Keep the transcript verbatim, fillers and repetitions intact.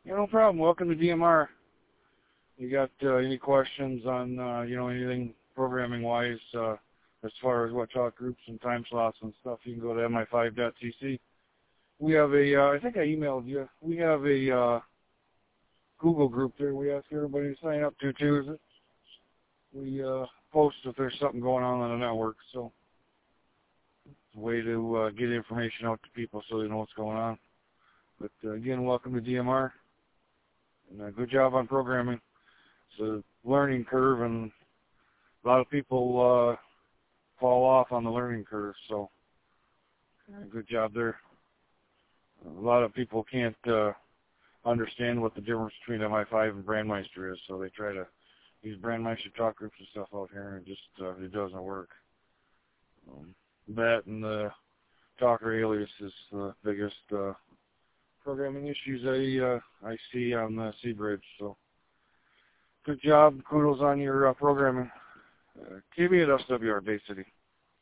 Yeah, no problem. Welcome to D M R. You got uh, any questions on, uh, you know, anything programming-wise uh, as far as what talk groups and time slots and stuff, you can go to M I five dot C C. We have a, uh, I think I emailed you, we have a uh, Google group there we ask everybody to sign up to, too, is it? We uh, post if there's something going on on the network, so it's a way to uh, get information out to people so they know what's going on. But uh, again, welcome to D M R, and uh, good job on programming. It's a learning curve, and a lot of people uh, fall off on the learning curve, so uh, good job there. A lot of people can't uh, understand what the difference between M I five and Brandmeister is, so they try to use Brandmeister talk groups and stuff out here, and it just uh, it doesn't work. Um, that and the talker alias is the biggest uh, programming issues I uh, I see on the C bridge. So good job, kudos on your uh, programming. Uh, keep me at S W R Bay City.